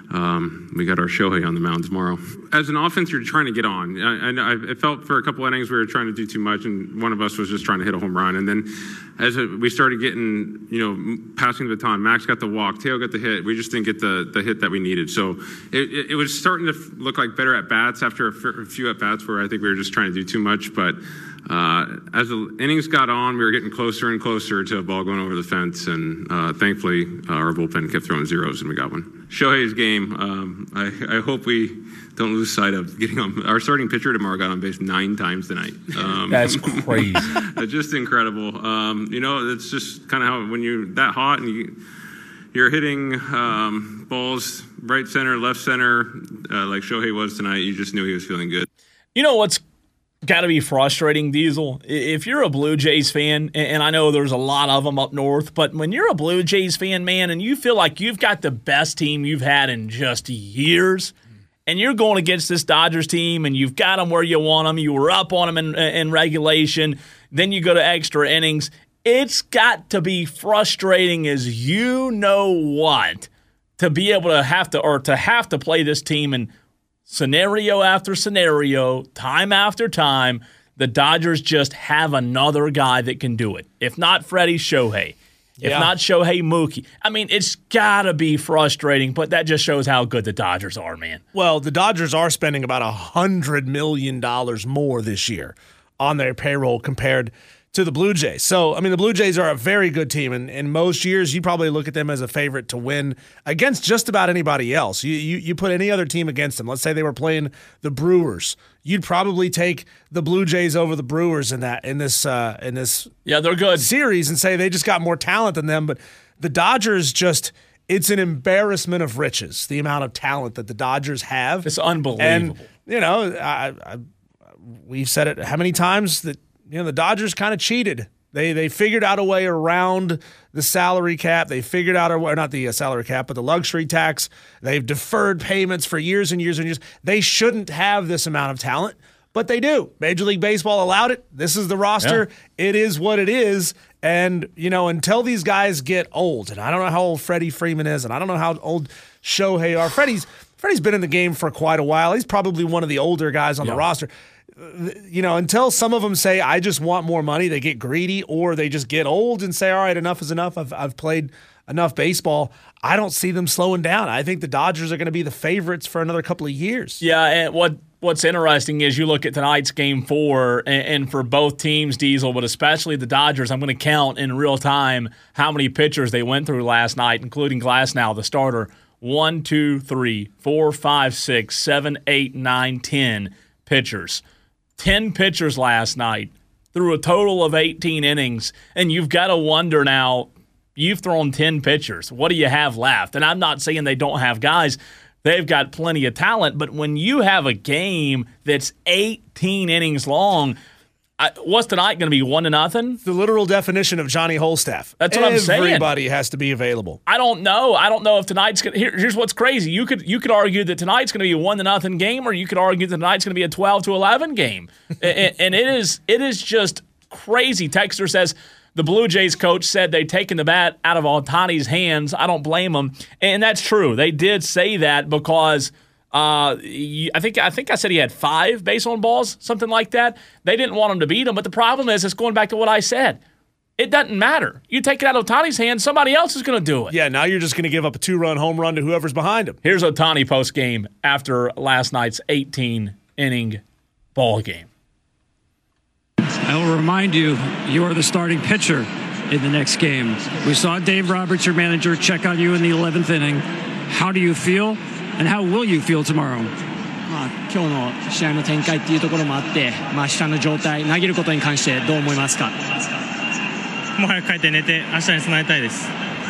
Um, we got our Shohei on the mound tomorrow. As an offense, you're trying to get on. I, I, I felt for a couple innings we were trying to do too much, and one of us was just trying to hit a home run. And then as it, we started getting, you know, passing the baton, Max got the walk, Teo got the hit. We just didn't get the, the hit that we needed. So it, it, it was starting to look like better at bats after a, f- a few at bats where I think we were just trying to do too much. But uh, as the innings got on, we were getting closer and closer to a ball going over the fence. And uh, thankfully, uh, our bullpen kept throwing zeros, and we got one. Shohei's game, um, I, I hope we don't lose sight of getting on. Our starting pitcher tomorrow got on base nine times tonight. Um, That's crazy. Just incredible. Um, you know, it's just kind of how when you're that hot and you, you're hitting um, balls right center, left center, uh, like Shohei was tonight, you just knew he was feeling good. You know what's got to be frustrating, Diesel? If you're a Blue Jays fan, and I know there's a lot of them up north, but when you're a Blue Jays fan, man, and you feel like you've got the best team you've had in just years, and you're going against this Dodgers team, and you've got them where you want them, you were up on them in, in regulation, then you go to extra innings, it's got to be frustrating as you know what to be able to have to, or to have to play this team and scenario after scenario, time after time, the Dodgers just have another guy that can do it. If not Freddie, Shohei. If yeah. not Shohei, Mookie. I mean, it's got to be frustrating, but that just shows how good the Dodgers are, man. Well, the Dodgers are spending about one hundred million dollars more this year on their payroll compared to the Blue Jays. So, I mean, the Blue Jays are a very good team, and in most years, you probably look at them as a favorite to win against just about anybody else. You, you you put any other team against them. Let's say they were playing the Brewers. You'd probably take the Blue Jays over the Brewers in that in this uh, in this yeah they're good series and say they just got more talent than them. But the Dodgers just. It's an embarrassment of riches, the amount of talent that the Dodgers have. It's unbelievable. And, you know, I, I, we've said it how many times that, you know, the Dodgers kind of cheated. They they figured out a way around the salary cap. They figured out a way, not the uh, salary cap, but the luxury tax. They've deferred payments for years and years and years. They shouldn't have this amount of talent, but they do. Major League Baseball allowed it. This is the roster. Yeah. It is what it is. And, you know, until these guys get old, and I don't know how old Freddie Freeman is, and I don't know how old Shohei are. Freddie's Freddie's been in the game for quite a while. He's probably one of the older guys on yeah. the roster. You know, until some of them say, I just want more money, they get greedy, or they just get old and say, all right, enough is enough. I've, I've played enough baseball. I don't see them slowing down. I think the Dodgers are going to be the favorites for another couple of years. Yeah, and what what's interesting is you look at tonight's game four, and, and for both teams, Diesel, but especially the Dodgers, I'm going to count in real time how many pitchers they went through last night, including Glasnow, the starter. One, two, three, four, five, six, seven, eight, nine, ten pitchers. ten pitchers last night through a total of eighteen innings, and you've got to wonder now, you've thrown ten pitchers. What do you have left? And I'm not saying they don't have guys. They've got plenty of talent, but when you have a game that's eighteen innings long, I, what's tonight going to be, one to nothing? The literal definition of Johnny Holstaff. That's what I'm saying. Everybody has to be available. I don't know. I don't know if tonight's going to here, here's what's crazy. You could you could argue that tonight's going to be a one to nothing game, or you could argue that tonight's going to be a twelve to eleven game. and, and it is it is just crazy. Texter says the Blue Jays coach said they'd taken the bat out of Ohtani's hands. I don't blame him. And that's true. They did say that because uh, I think I think I said he had five base on balls, something like that. They didn't want him to beat him. But the problem is, it's going back to what I said. It doesn't matter. You take it out of Ohtani's hands, somebody else is going to do it. Yeah, now you're just going to give up a two-run home run to whoever's behind him. Here's Ohtani post-game after last night's eighteen-inning ball game. I will remind you, you are the starting pitcher in the next game. We saw Dave Roberts, your manager, check on you in the eleventh inning. How do you feel, and how will you feel tomorrow? まあ、今日の試合の展開っていうところもあって、まあ、下の状態、投げることに関してどう思いますか？ もう早く帰って寝て明日に備えたいです。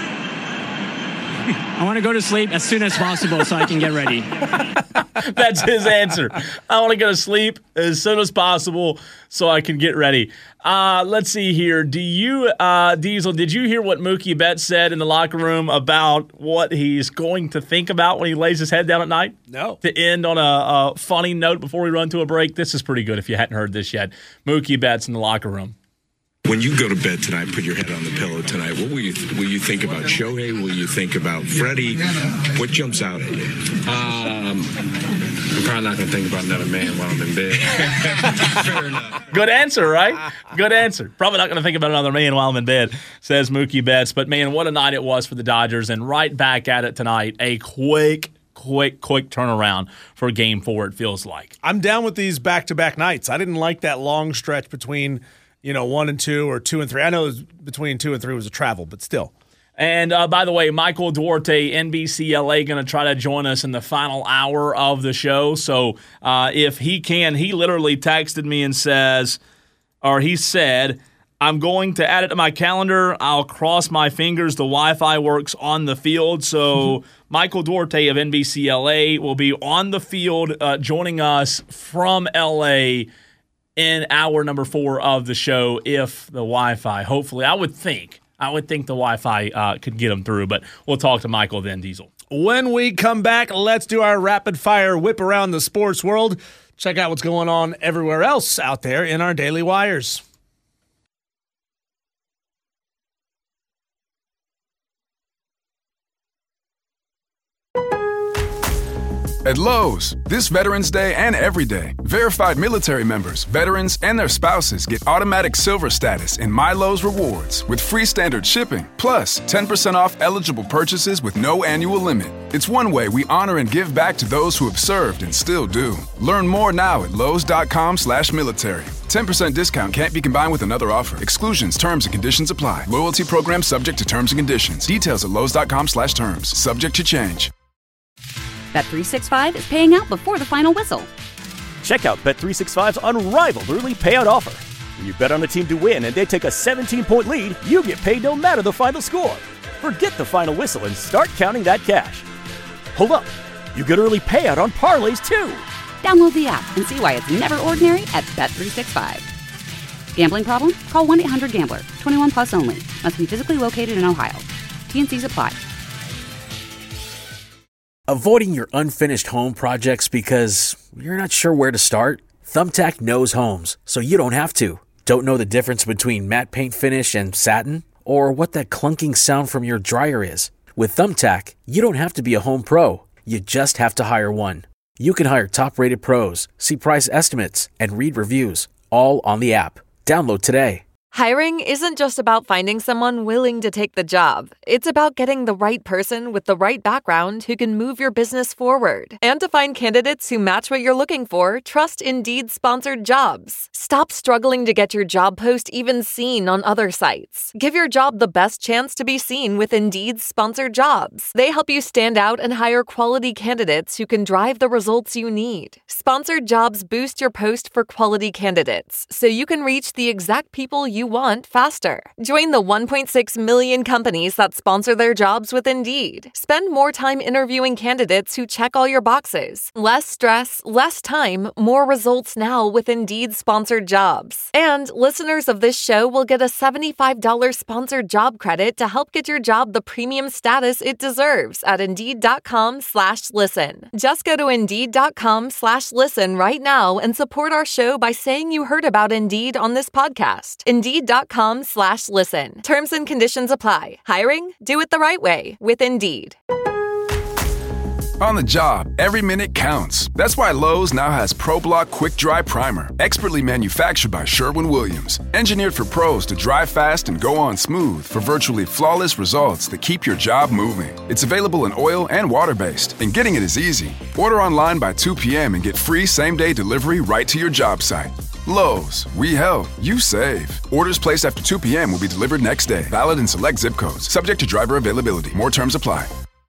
I want to go to sleep as soon as possible so I can get ready. That's his answer. I want to go to sleep as soon as possible so I can get ready. Uh, let's see here. Do you, uh, Diesel, did you hear what Mookie Betts said in the locker room about what he's going to think about when he lays his head down at night? No. To end on a, a funny note before we run to a break, this is pretty good if you hadn't heard this yet. Mookie Betts in the locker room. When you go to bed tonight, put your head on the pillow tonight, what will you will you think about Shohei? Will you think about Freddie? What jumps out at you? Um, I'm probably not going to think about another man while I'm in bed. Fair enough. Good answer, right? Good answer. Probably not going to think about another man while I'm in bed, says Mookie Betts. But, man, what a night it was for the Dodgers. And right back at it tonight, a quick, quick, quick turnaround for game four, it feels like. I'm down with these back-to-back nights. I didn't like that long stretch between – you know, one and two or two and three. I know it was between two and three was a travel, but still. And, uh, by the way, Michael Duarte, N B C L A, going to try to join us in the final hour of the show. So uh, if he can, he literally texted me and says, or he said, I'm going to add it to my calendar. I'll cross my fingers the Wi-Fi works on the field. So Michael Duarte of N B C L A will be on the field uh, joining us from L A in hour number four of the show if the Wi-Fi, hopefully, I would think, I would think the Wi-Fi uh, could get them through, but we'll talk to Michael then, Diesel. When we come back, let's do our rapid-fire whip around the sports world. Check out what's going on everywhere else out there in our Daily Wires. At Lowe's, this Veterans Day and every day, verified military members, veterans, and their spouses get automatic silver status in My Lowe's Rewards with free standard shipping, plus ten percent off eligible purchases with no annual limit. It's one way we honor and give back to those who have served and still do. Learn more now at lowes.com slash military. ten percent discount can't be combined with another offer. Exclusions, terms, and conditions apply. Loyalty program subject to terms and conditions. Details at lowes.com slash terms. Subject to change. Bet three sixty-five is paying out before the final whistle. Check out Bet three sixty-five's unrivaled early payout offer. When you bet on a team to win and they take a seventeen-point lead, you get paid no matter the final score. Forget the final whistle and start counting that cash. Hold up. You get early payout on parlays, too. Download the app and see why it's never ordinary at Bet three sixty-five. Gambling problem? Call one eight hundred gambler. twenty-one plus only. Must be physically located in Ohio. T and C's apply. Avoiding your unfinished home projects because you're not sure where to start? Thumbtack knows homes, so you don't have to. Don't know the difference between matte paint finish and satin? Or what that clunking sound from your dryer is? With Thumbtack, you don't have to be a home pro. You just have to hire one. You can hire top-rated pros, see price estimates, and read reviews, all on the app. Download today. Hiring isn't just about finding someone willing to take the job. It's about getting the right person with the right background who can move your business forward. And to find candidates who match what you're looking for, trust Indeed-sponsored jobs. Stop struggling to get your job post even seen on other sites. Give your job the best chance to be seen with Indeed-sponsored jobs. They help you stand out and hire quality candidates who can drive the results you need. Sponsored jobs boost your post for quality candidates, so you can reach the exact people you want faster. Join the one point six million companies that sponsor their jobs with Indeed. Spend more time interviewing candidates who check all your boxes. Less stress, less time, more results now with Indeed-sponsored jobs. And listeners of this show will get a seventy-five dollars sponsored job credit to help get your job the premium status it deserves at Indeed.com slash listen. Just go to Indeed.com slash listen right now and support our show by saying you heard about Indeed on this podcast. Indeed.com slash listen. Terms and conditions apply. Hiring? Do it the right way with Indeed. On the job, every minute counts. That's why Lowe's now has ProBlock Quick Dry Primer, expertly manufactured by Sherwin-Williams. Engineered for pros to dry fast and go on smooth for virtually flawless results that keep your job moving. It's available in oil and water-based, and getting it is easy. Order online by two p.m. and get free same-day delivery right to your job site. Lowe's, we help, you save. Orders placed after two p.m. will be delivered next day. Valid in select zip codes. Subject to driver availability. More terms apply.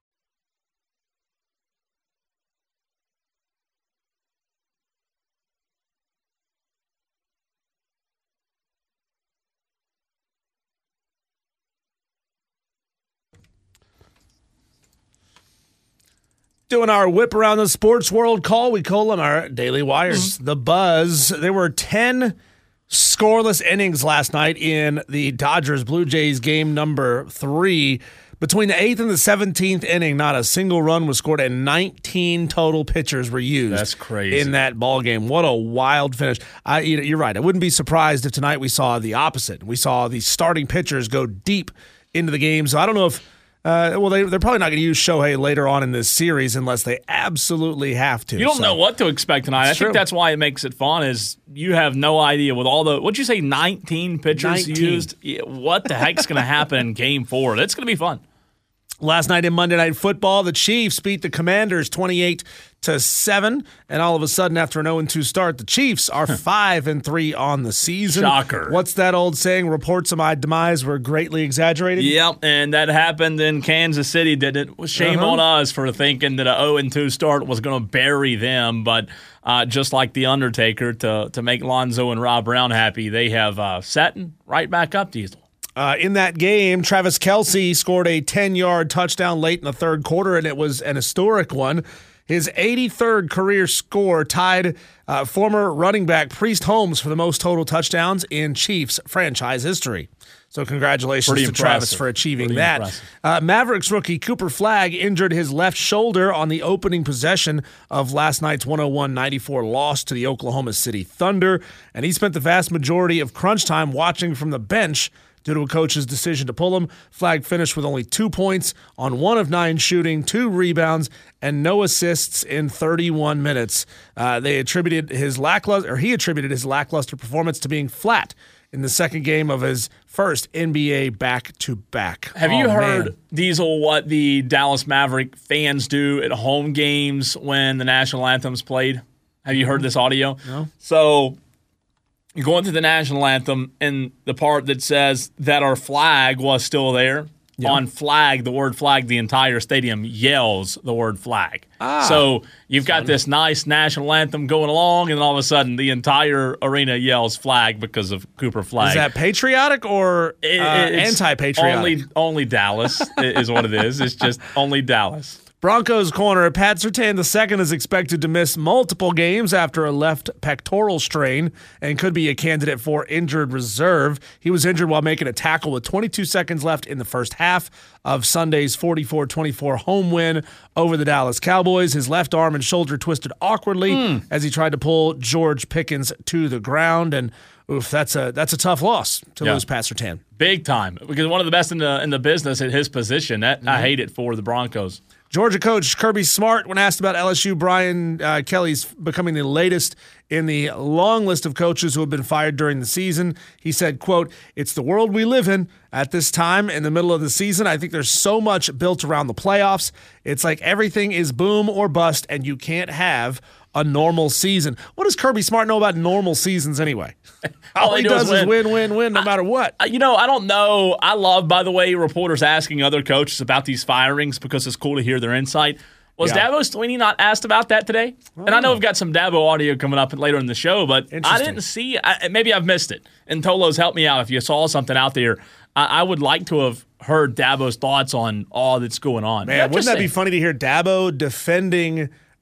Doing our whip around the sports world call, we call them our Daily Wires. Mm-hmm. The Buzz. There were ten scoreless innings last night in the Dodgers-Blue Jays game number three. Between the eighth and the seventeenth inning, not a single run was scored, and nineteen total pitchers were used. That's crazy. In that ball game. What a wild finish. I, you're right. I wouldn't be surprised if tonight we saw the opposite. We saw the starting pitchers go deep into the game. So I don't know if Uh, well, they, they're probably not going to use Shohei later on in this series unless they absolutely have to. You don't so. know what to expect tonight. It's I true. think that's why it makes it fun is you have no idea with all the – what'd you say, nineteen pitchers nineteen used? What the heck's going to happen in game four? It's going to be fun. Last night in Monday Night Football, the Chiefs beat the Commanders twenty-eight to seven, and all of a sudden, after an oh and two start, the Chiefs are five and three on the season. Shocker. What's that old saying? Reports of my demise were greatly exaggerated? Yep, and that happened in Kansas City, didn't it? Shame uh-huh. on us for thinking that an oh and two start was going to bury them, but uh, just like The Undertaker, to, to make Lonzo and Rob Brown happy, they have uh, sat right back up, Diesel. Uh, in that game, Travis Kelce scored a ten-yard touchdown late in the third quarter, and it was an historic one. His eighty-third career score tied uh, former running back Priest Holmes for the most total touchdowns in Chiefs franchise history. So congratulations Pretty to impressive. Travis for achieving Pretty that. Uh, Mavericks rookie Cooper Flagg injured his left shoulder on the opening possession of last night's one oh one ninety-four loss to the Oklahoma City Thunder, and he spent the vast majority of crunch time watching from the bench due to a coach's decision to pull him. Flagg finished with only two points on one of nine shooting, two rebounds, and no assists in thirty-one minutes. Uh, they attributed his lackluster, or he attributed his lackluster performance to being flat in the second game of his first N B A back-to-back. Have oh, you heard, man. Diesel, what the Dallas Maverick fans do at home games when the national anthem's played? Have you heard this audio? No. So you go into the national anthem, and the part that says that our flag was still there, yep. on flag, the word flag, the entire stadium yells the word flag. Ah, so you've got fun. this nice national anthem going along, and then all of a sudden the entire arena yells flag because of Cooper Flagg. Is that patriotic or It- uh, it's anti-patriotic? Only, only Dallas is what it is. It's just only Dallas. Broncos corner Pat Surtain the second is expected to miss multiple games after a left pectoral strain and could be a candidate for injured reserve. He was injured while making a tackle with twenty-two seconds left in the first half of Sunday's forty-four twenty-four home win over the Dallas Cowboys. His left arm and shoulder twisted awkwardly mm. as he tried to pull George Pickens to the ground, and oof, that's a that's a tough loss to Yeah. lose Pat Surtain. Big time, because one of the best in the in the business at his position. That mm-hmm. I hate it for the Broncos. Georgia coach Kirby Smart, when asked about L S U, Brian uh, Kelly's becoming the latest in the long list of coaches who have been fired during the season, he said, quote, "It's the world we live in at this time in the middle of the season. I think there's so much built around the playoffs. It's like everything is boom or bust, and you can't have a normal season." What does Kirby Smart know about normal seasons anyway? All, All he, he does is win, win, win, no I, matter what. You know, I don't know. I love, by the way, reporters asking other coaches about these firings because it's cool to hear their insight. Was yeah. Dabo Swinney not asked about that today? Oh. And I know we've got some Dabo audio coming up later in the show, but I didn't see I, maybe I've missed it. And Tolo's helped me out. If you saw something out there, I, I would like to have heard Dabo's thoughts on all that's going on. Man, wouldn't that be funny to hear Dabo defending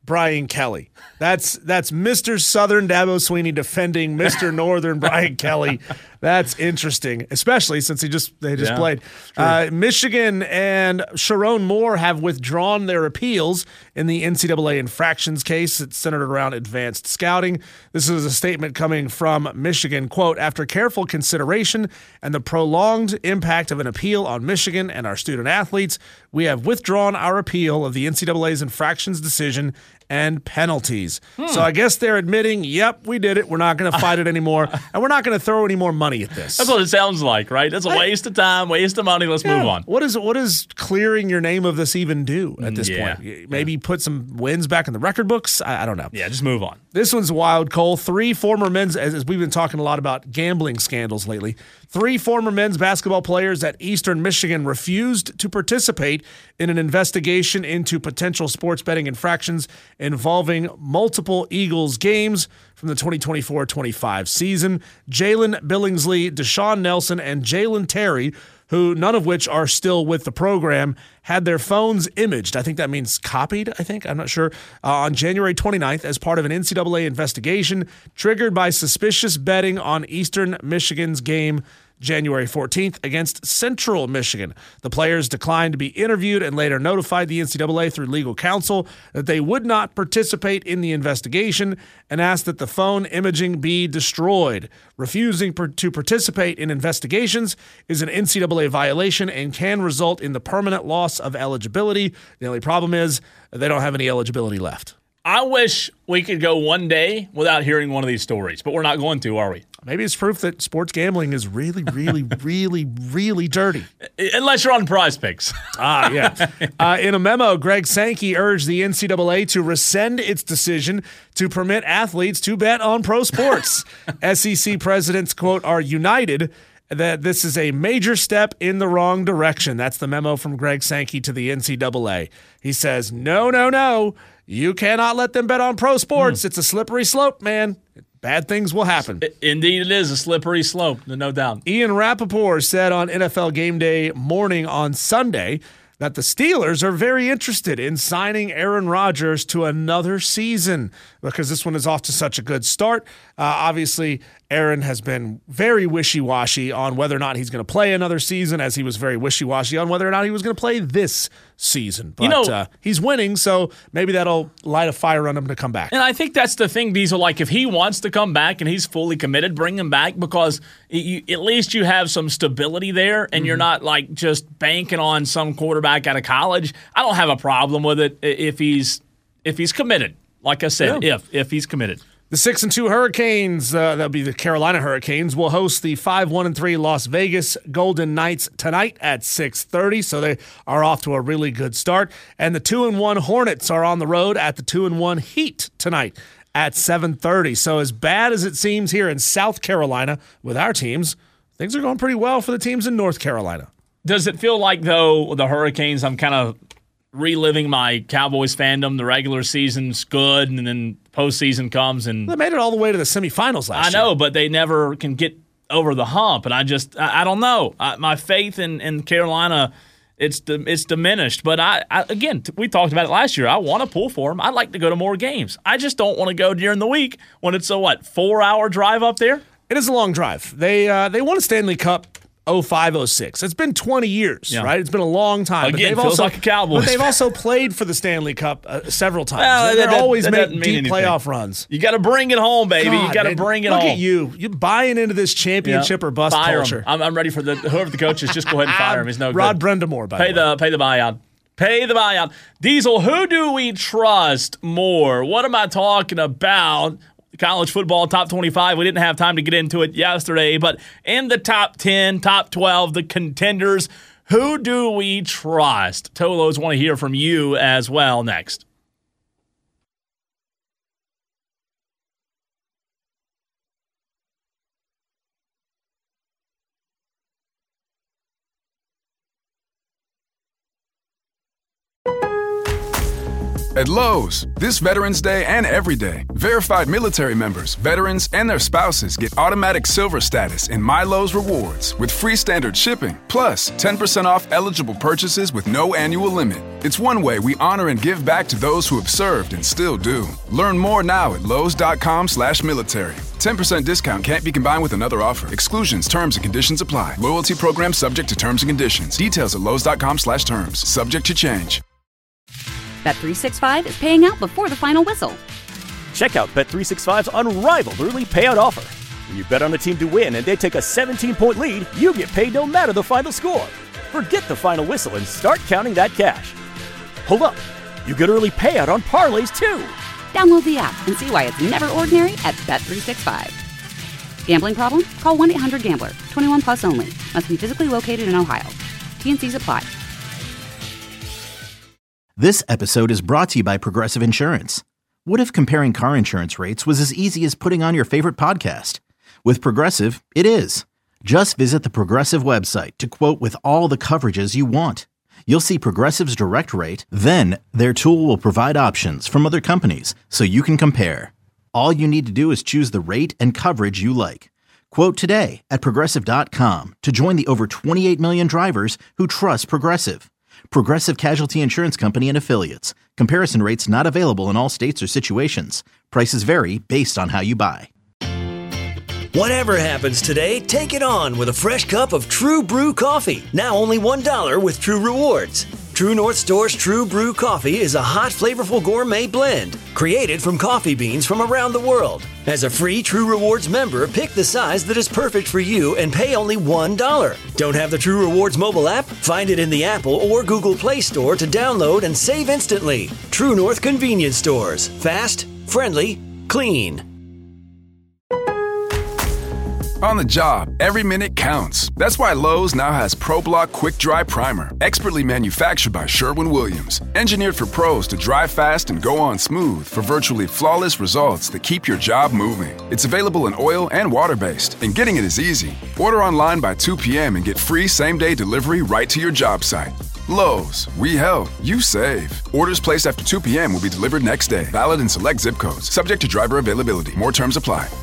Brian Kelly. That's that's Mister Southern Dabo Swinney defending Mister Northern Brian Kelly. That's interesting, especially since he just they just yeah, played. Uh, Michigan and Sharon Moore have withdrawn their appeals in the N C double A infractions case. It's centered around advanced scouting. This is a statement coming from Michigan, quote, after careful consideration and the prolonged impact of an appeal on Michigan and our student athletes, we have withdrawn our appeal of the N C double A's infractions decision and penalties. Hmm. So I guess they're admitting, yep, we did it. We're not going to fight it anymore, and we're not going to throw any more money at this. That's what it sounds like, right? That's a I, waste of time, waste of money. Let's yeah. move on. What is what does clearing your name of this even do at this yeah. point? Maybe yeah. put some wins back in the record books? I, I don't know. Yeah, just move on. This one's wild, Cole. Three former men's, as we've been talking a lot about gambling scandals lately, three former men's basketball players at Eastern Michigan refused to participate in an investigation into potential sports betting infractions involving multiple Eagles games from the twenty twenty-four twenty-five season. Jalen Billingsley, Deshaun Nelson, and Jalen Terry, who none of which are still with the program, had their phones imaged. I think that means copied, I think. I'm not sure. Uh, on January twenty-ninth as part of an N C double A investigation triggered by suspicious betting on Eastern Michigan's game January fourteenth against Central Michigan. The players declined to be interviewed and later notified the N C double A through legal counsel that they would not participate in the investigation and asked that the phone imaging be destroyed. Refusing per- to participate in investigations is an N C double A violation and can result in the permanent loss of eligibility. The only problem is they don't have any eligibility left. I wish we could go one day without hearing one of these stories, but we're not going to, are we? Maybe it's proof that sports gambling is really, really, really, really dirty. Unless you're on Prize Picks. ah, yeah. Uh, in a memo, Greg Sankey urged the N C double A to rescind its decision to permit athletes to bet on pro sports. S E C presidents, quote, are united that this is a major step in the wrong direction. That's the memo from Greg Sankey to the N C double A. He says, no, no, no. You cannot let them bet on pro sports. Mm. It's a slippery slope, man. Bad things will happen. Indeed, it is a slippery slope, no doubt. Ian Rappaport said on N F L Game Day morning on Sunday that the Steelers are very interested in signing Aaron Rodgers to another season because this one is off to such a good start. Uh, obviously, Aaron has been very wishy-washy on whether or not he's going to play another season, as he was very wishy-washy on whether or not he was going to play this season. But you know, uh, he's winning, so maybe that'll light a fire on him to come back. And I think that's the thing, Diesel. Like, if he wants to come back and he's fully committed, bring him back because you, at least you have some stability there and mm-hmm. you're not, like, just banking on some quarterback out of college. I don't have a problem with it if he's if he's committed. Like I said, yeah. if if he's committed. The six and two Hurricanes, uh, that'll be the Carolina Hurricanes, will host the five one and three Las Vegas Golden Knights tonight at six thirty. So they are off to a really good start. And the two and one Hornets are on the road at the two and one Heat tonight at seven thirty. So as bad as it seems here in South Carolina with our teams, things are going pretty well for the teams in North Carolina. Does it feel like, though, the Hurricanes, I'm kind of reliving my Cowboys fandom? The regular season's good, and then postseason comes, and they made it all the way to the semifinals last year. I know, year. but they never can get over the hump, and I just I, I don't know. I, my faith in, in Carolina, it's it's diminished. But I, I again, we talked about it last year. I want to pull for them. I'd like to go to more games. I just don't want to go during the week when it's a what four hour drive up there. It is a long drive. They uh, they won a Stanley Cup oh five oh six. It's been twenty years, yeah. right? It's been a long time. Again, but they've feels also, like a Cowboys. But they've also played for the Stanley Cup uh, several times. Well, They're that, always that, making that deep anything. playoff runs. You got to bring it home, baby. God, you got to man, bring it look home. Look at you. You're buying into this championship yeah. or bust fire culture. Him. I'm, I'm ready for the whoever the coach is. Just go ahead and fire him. He's no Rod good. Brendamore, by pay the way. the pay the buyout. Pay the buyout. Diesel, who do we trust more? What am I talking about? College football top twenty-five. We didn't have time to get into it yesterday, but in the top ten, top twelve, the contenders, who do we trust? Tolos want to hear from you as well next. At Lowe's, this Veterans Day and every day, verified military members, veterans, and their spouses get automatic silver status in My Lowe's Rewards with free standard shipping, plus ten percent off eligible purchases with no annual limit. It's one way we honor and give back to those who have served and still do. Learn more now at lowes.com slash military. ten percent discount can't be combined with another offer. Exclusions, terms, and conditions apply. Loyalty program subject to terms and conditions. Details at lowes.com slash terms. Subject to change. Bet three sixty-five is paying out before the final whistle. Check out Bet three sixty-five's unrivaled early payout offer. When you bet on a team to win and they take a seventeen-point lead, you get paid no matter the final score. Forget the final whistle and start counting that cash. Hold up. You get early payout on parlays, too. Download the app and see why it's never ordinary at Bet three sixty-five. Gambling problem? Call one eight hundred gambler. twenty-one plus only. Must be physically located in Ohio. T and C's apply. This episode is brought to you by Progressive Insurance. What if comparing car insurance rates was as easy as putting on your favorite podcast? With Progressive, it is. Just visit the Progressive website to quote with all the coverages you want. You'll see Progressive's direct rate, then their tool will provide options from other companies so you can compare. All you need to do is choose the rate and coverage you like. Quote today at Progressive dot com to join the over twenty-eight million drivers who trust Progressive. Progressive Casualty Insurance Company and Affiliates. Comparison rates not available in all states or situations. Prices vary based on how you buy. Whatever happens today, take it on with a fresh cup of True Brew coffee. Now only one dollar with True Rewards. True North Store's True Brew coffee is a hot, flavorful gourmet blend created from coffee beans from around the world. As a free True Rewards member, pick the size that is perfect for you and pay only one dollar. Don't have the True Rewards mobile app? Find it in the Apple or Google Play Store to download and save instantly. True North Convenience Stores. Fast, friendly, clean. On the job, every minute counts. That's why Lowe's now has ProBlock Quick Dry Primer, expertly manufactured by Sherwin-Williams. Engineered for pros to dry fast and go on smooth for virtually flawless results that keep your job moving. It's available in oil and water-based, and getting it is easy. Order online by two p.m. and get free same-day delivery right to your job site. Lowe's, we help, you save. Orders placed after two p.m. will be delivered next day. Valid in select zip codes. Subject to driver availability. More terms apply.